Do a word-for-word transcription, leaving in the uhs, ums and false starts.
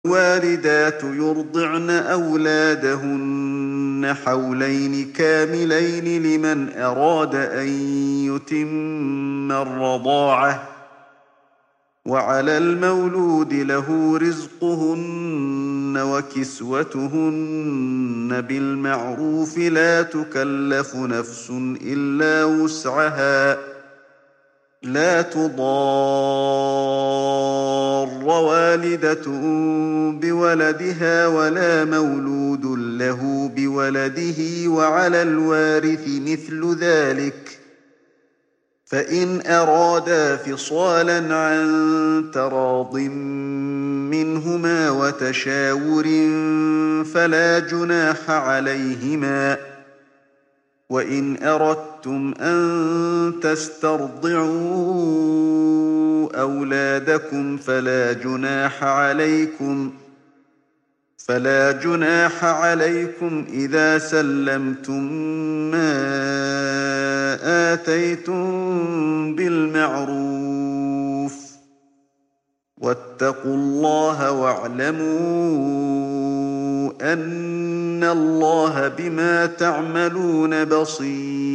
والوالدات يرضعن أولادهن حولين كاملين لمن أراد أن يتم الرضاعة وعلى المولود له رزقهن وكسوتهن بالمعروف لا تكلف نفس إلا وسعها لا تضار والدة بولدها ولا مولود له بولده وعلى الوارث مثل ذلك فإن أرادا فصالا عن تراض منهما وتشاور فلا جناح عليهما وإن أردتم أن تسترضعوا أولادكم فلا جناح عليكم فلا جناح عليكم إذا سلمتم ما آتيتم بالمعروف واتقوا الله واعلموا أن الله بما تعملون بصير